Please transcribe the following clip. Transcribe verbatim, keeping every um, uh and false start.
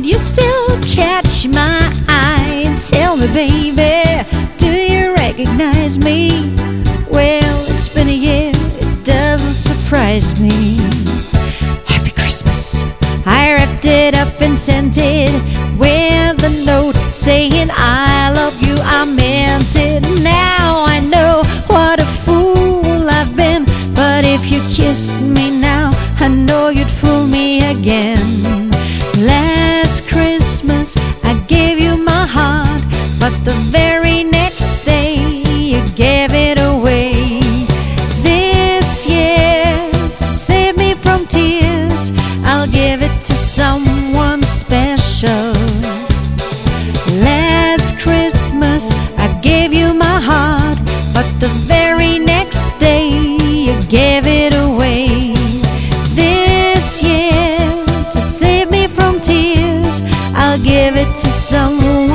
but you still catch my eye. And tell me, baby, do you recognize me? Well, it's been a year, it doesn't surprise me. Happy Christmas, I wrapped it up and sent it with a note saying I love you, I meant it. Now I know what a fool I've been, but if you kissed me now, I know you'd fool me again. Last Christmas I gave you my heart, but the very next day you gave it away. This year, to save me from tears, I'll give it to someone special. Last Christmas I gave you my heart, but the very next day you gave it away. This year, to save me from tears, I'll give it to someone